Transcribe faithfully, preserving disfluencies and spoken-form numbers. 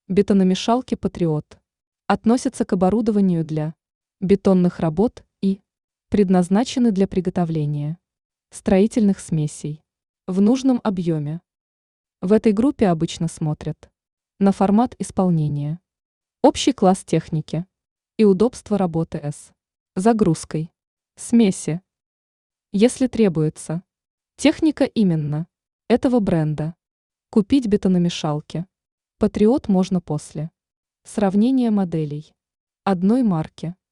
Бетономешалки «Патриот» относятся к оборудованию для бетонных работ и предназначены для приготовления строительных смесей в нужном объеме. В этой группе обычно смотрят на формат исполнения, общий класс техники и удобство работы с загрузкой смеси. Если требуется техника именно этого бренда, купить бетономешалки «Патриот» можно после сравнения моделей одной марки.